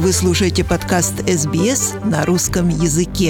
Вы слушаете подкаст СБС на русском языке.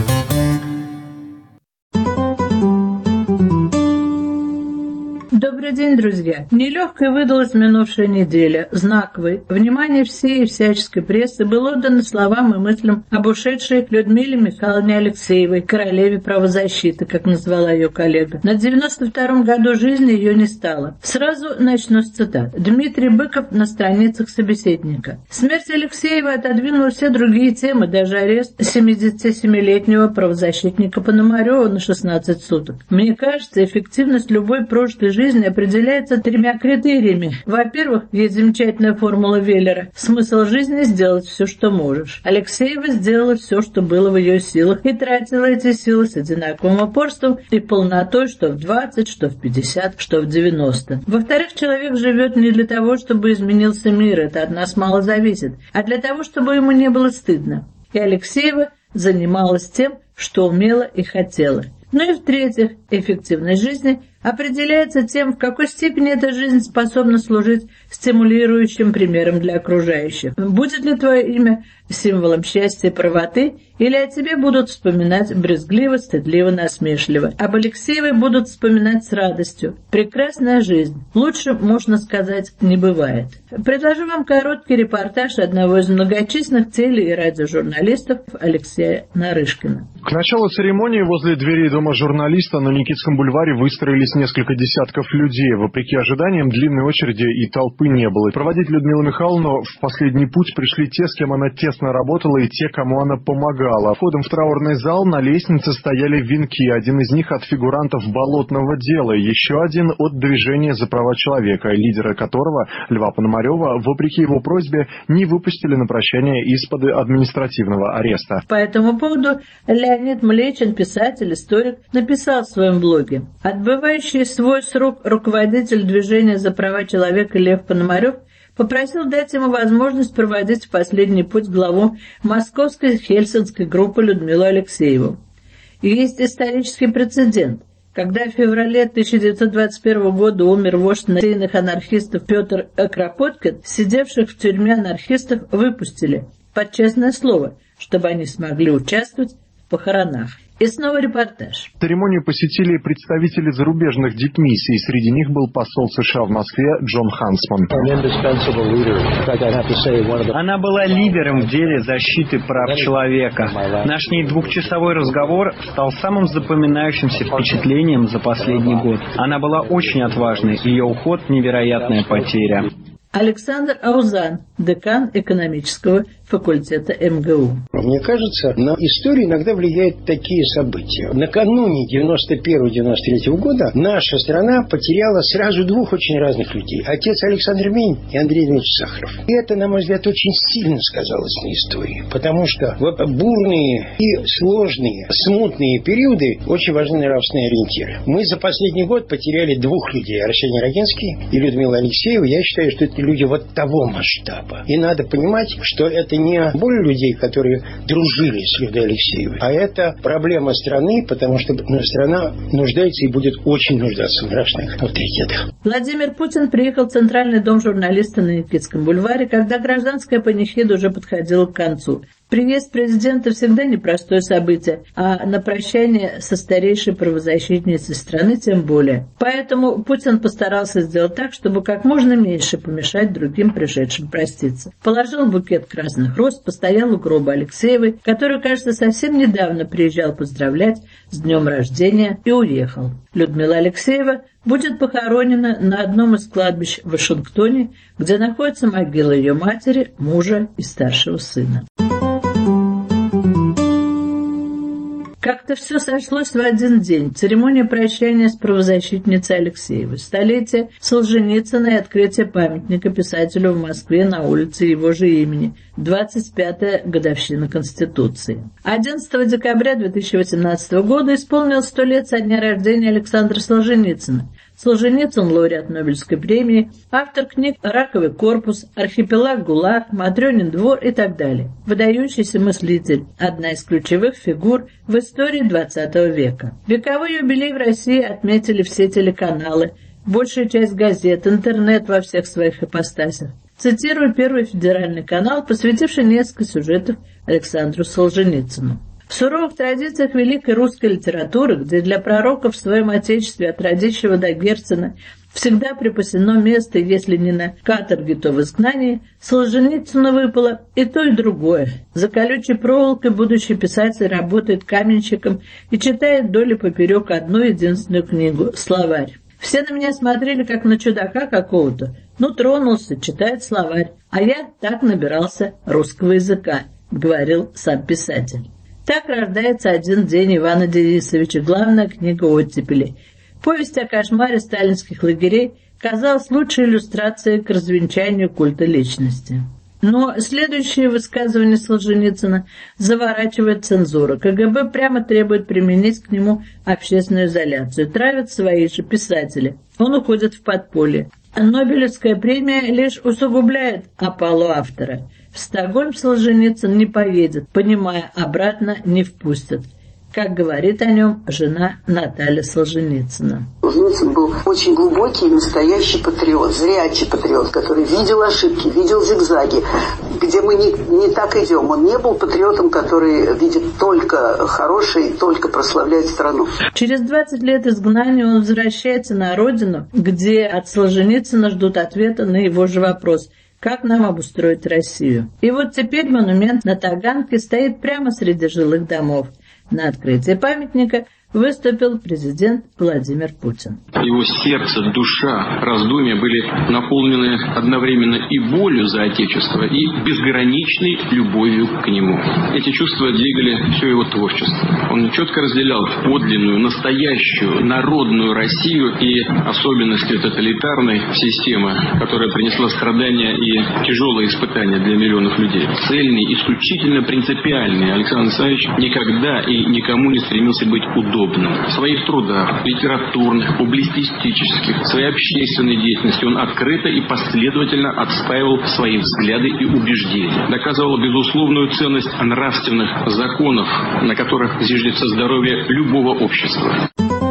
Добрый день, друзья! Нелегкой выдалась минувшая неделя. Знаковой. Внимание всей и всяческой прессы было отдано словам и мыслям об ушедшей Людмиле Михайловне Алексеевой, королеве правозащиты, как назвала ее коллега. На 92-м году жизни ее не стало. Сразу начну с цитат. Дмитрий Быков на страницах собеседника. Смерть Алексеевой отодвинула все другие темы, даже арест 77-летнего правозащитника Пономарёва на 16 суток. Мне кажется, эффективность любой прожитой жизни определяется 3 критериями. Во-первых, есть замечательная формула Веллера. Смысл жизни – сделать все, что можешь. Алексеева сделала все, что было в ее силах, и тратила эти силы с одинаковым упорством и полнотой, что в 20, что в 50, что в 90. Во-вторых, человек живет не для того, чтобы изменился мир, это от нас мало зависит, а для того, чтобы ему не было стыдно. И Алексеева занималась тем, что умела и хотела. Ну и в-третьих, эффективность жизни определяется тем, в какой степени эта жизнь способна служить стимулирующим примером для окружающих. Будет ли твое имя символом счастья и правоты, или о тебе будут вспоминать брезгливо, стыдливо, насмешливо. Об Алексеевой будут вспоминать с радостью. Прекрасная жизнь. Лучше, можно сказать, не бывает. Предложу вам короткий репортаж одного из многочисленных теле- и радиожурналистов Алексея Нарышкина. К началу церемонии возле дверей дома журналиста на Никитском бульваре выстроились несколько десятков людей. Вопреки ожиданиям, длинной очереди и толпы не было. Проводить Людмилу Михайловну в последний путь пришли те, с кем она тесно работала, и те, кому она помогала. Входом в траурный зал на лестнице стояли венки. Один из них от фигурантов болотного дела, еще один от движения за права человека, лидера которого, Льва Пономарёва, вопреки его просьбе, не выпустили на прощание из-под административного ареста. По этому поводу Леонид Млечин, писатель, историк, написал в своем блоге: «Отбывающий свой срок руководитель движения за права человека Лев Пономарёв попросил дать ему возможность проводить в последний путь главу московской хельсинской группы Людмилу Алексееву. И есть исторический прецедент. Когда в феврале 1921 года умер вождь партийных анархистов Петр Кропоткин, сидевших в тюрьме анархистов выпустили под честное слово, чтобы они смогли участвовать в похоронах». И снова репортаж. Церемонию посетили представители зарубежных дипмиссий. Среди них был посол США в Москве Джон Хансман. Она была лидером в деле защиты прав человека. Наш с ней двухчасовой разговор стал самым запоминающимся впечатлением за последний год. Она была очень отважной. Ее уход – невероятная потеря. Александр Аузан, декан экономического факультета МГУ. Мне кажется, на историю иногда влияют такие события. Накануне 91-93 года наша страна потеряла сразу 2 очень разных людей. Отец Александр Минь и Андрей Дмитриевич Сахаров. И это, на мой взгляд, очень сильно сказалось на истории. Потому что вот бурные и сложные, смутные периоды очень важны нравственные ориентиры. Мы за последний год потеряли 2 людей. Арсений Рогинский и Людмила Алексеева. Я считаю, что это люди вот того масштаба. И надо понимать, что это не боль людей, которые дружили с Людой Алексеевой, а это проблема страны, потому что страна нуждается и будет очень нуждаться в нравственных авторитетах. Владимир Путин приехал в Центральный дом журналиста на Никитском бульваре, когда гражданская панихида уже подходила к концу. Приезд президента всегда непростое событие, а на прощание со старейшей правозащитницей страны тем более. Поэтому Путин постарался сделать так, чтобы как можно меньше помешать другим пришедшим проститься. Положил букет красных роз, постоял у гроба Алексеевой, который, кажется, совсем недавно приезжал поздравлять с днем рождения, и уехал. Людмила Алексеева будет похоронена на одном из кладбищ в Вашингтоне, где находится могила ее матери, мужа и старшего сына. Как-то все сошлось в один день. Церемония прощания с правозащитницей Алексеевой, столетие Солженицына и открытие памятника писателю в Москве на улице его же имени, 25-я годовщина Конституции. 11 декабря 2018 года исполнилось 100 лет со дня рождения Александра Солженицына. Солженицын – лауреат Нобелевской премии, автор книг «Раковый корпус», «Архипелаг ГУЛАГ», «Матрёнин двор» и так далее. Выдающийся мыслитель, одна из ключевых фигур в истории XX века. Вековой юбилей в России отметили все телеканалы, большая часть газет, интернет во всех своих ипостасях. Цитирую Первый федеральный канал, посвятивший несколько сюжетов Александру Солженицыну. В суровых традициях великой русской литературы, где для пророков в своем отечестве от Радищева до Герцена всегда припасено место, если не на каторге, то в изгнании, Солженицыну выпало и то, и другое. За колючей проволокой будущий писатель работает каменщиком и читает вдоль и поперек одну единственную книгу — словарь. Все на меня смотрели, как на чудака какого-то. Тронулся, читает словарь. А я так набирался русского языка, говорил сам писатель. Так рождается «Один день» Ивана Денисовича, главная книга оттепели. Повесть о кошмаре сталинских лагерей казалась лучшей иллюстрацией к развенчанию культа личности. Но следующее высказывание Солженицына заворачивает цензура. КГБ прямо требует применить к нему общественную изоляцию. Травят свои же писатели. Он уходит в подполье. Нобелевская премия лишь усугубляет опалу автора. В Стокгольм Солженицын не поедет, понимая, обратно не впустят. Как говорит о нем жена Наталья Солженицына. Солженицын был очень глубокий, настоящий патриот, зрячий патриот, который видел ошибки, видел зигзаги, где мы не так идем. Он не был патриотом, который видит только хорошее и только прославляет страну. Через 20 лет изгнания он возвращается на родину, где от Солженицына ждут ответа на его же вопрос – как нам обустроить Россию? И вот теперь монумент на Таганке стоит прямо среди жилых домов. На открытии памятника выступил президент Владимир Путин. Его сердце, душа, раздумья были наполнены одновременно и болью за Отечество, и безграничной любовью к нему. Эти чувства двигали все его творчество. Он четко разделял подлинную, настоящую, народную Россию и особенности тоталитарной системы, которая принесла страдания и тяжелые испытания для миллионов людей. Цельный, исключительно принципиальный Александр Александрович никогда и никому не стремился быть удобным. В своих трудах, литературных, публицистических, в своей общественной деятельности он открыто и последовательно отстаивал свои взгляды и убеждения. Доказывал безусловную ценность нравственных законов, на которых зиждется здоровье любого общества.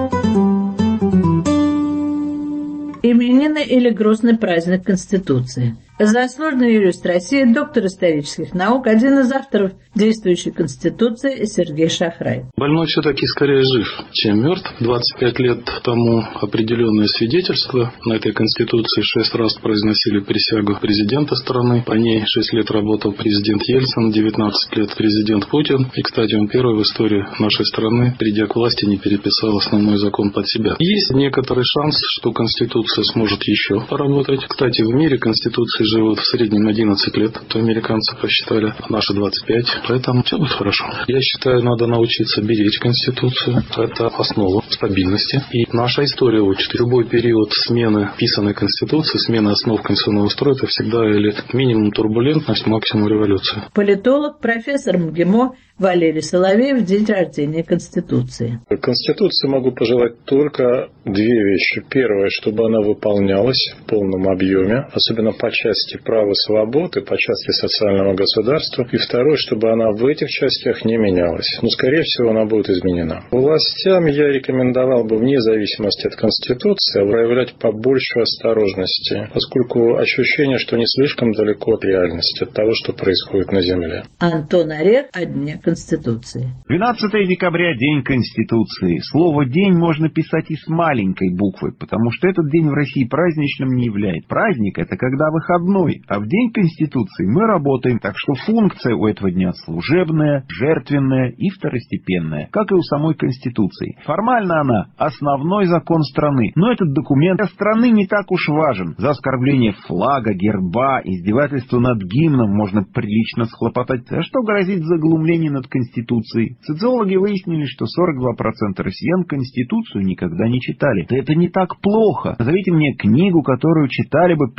Именины или грустный праздник Конституции. Заслуженный юрист России, доктор исторических наук, один из авторов действующей Конституции Сергей Шахрай. Больной все-таки скорее жив, чем мертв. 25 лет тому определенное свидетельство. На этой Конституции 6 раз произносили присягу президента страны. По ней 6 лет работал президент Ельцин, 19 лет президент Путин. И, кстати, он первый в истории нашей страны, придя к власти, не переписал основной закон под себя. Есть некоторый шанс, что Конституция сможет еще поработать. Кстати, в мире Конституции живут в среднем 11 лет, то американцы посчитали, а наши 25. Поэтому все будет хорошо. Я считаю, надо научиться беречь Конституцию. Это основа стабильности. И наша история учит. Любой период смены писанной Конституции, смены основ конституционного строя, это всегда или минимум турбулентность, максимум революция. Политолог, профессор МГИМО Валерий Соловей в день рождения Конституции. Конституции могу пожелать только две вещи. Первое, чтобы она выполнялась в полном объеме, особенно по части прав и свобод и по части социального государства. И второе, чтобы она в этих частях не менялась. Но, скорее всего, она будет изменена. Властям я рекомендовал бы, вне зависимости от Конституции, проявлять побольше осторожности, поскольку ощущение, что не слишком далеко от реальности, от того, что происходит на Земле. Антон Орех о Дне Конституции. 12 декабря – День Конституции. Слово «день» можно писать и с маленькой буквы, потому что этот день в России праздничным не является. Праздник – это когда выходной, а в День Конституции мы работаем, так что функция у этого дня служебная, жертвенная и второстепенная, как и у самой Конституции. Формально она – основной закон страны, но этот документ для страны не так уж важен. За оскорбление флага, герба, издевательство над гимном можно прилично схлопотать. А что грозит заглумление над Конституцией? Социологи выяснили, что 42% россиян Конституцию никогда не читали. Да это не так плохо. Назовите мне книгу, которую читали бы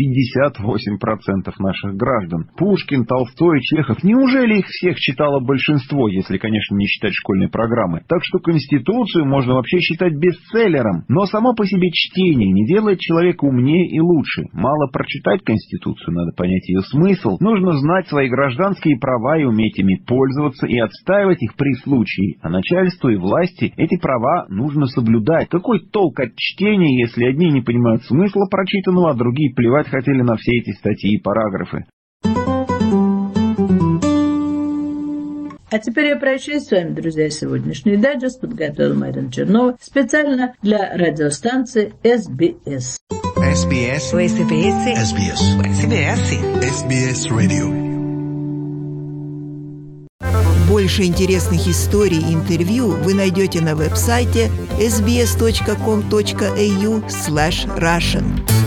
58% наших граждан. Пушкин, Толстой, Чехов. Неужели их всех читало большинство, если, конечно, не считать школьной программы? Так что Конституцию можно вообще считать бестселлером. Но само по себе чтение не делает человека умнее и лучше. Мало прочитать Конституцию, надо понять ее смысл. Нужно знать свои гражданские права и уметь ими пользоваться и отстаивать их при случае. А начальству и власти эти права нужно соблюдать. Какой толк от чтения, если одни не понимают смысла прочитанного, а другие плевать хотели на все эти статьи и параграфы? А теперь я прощаюсь с вами, друзья. Сегодняшний дайджест подготовила Марина Чернова специально для радиостанции SBS. SBS. SBS. SBS. SBS. SBS Radio. Больше интересных историй и интервью вы найдете на веб-сайте sbs.com.au/russian.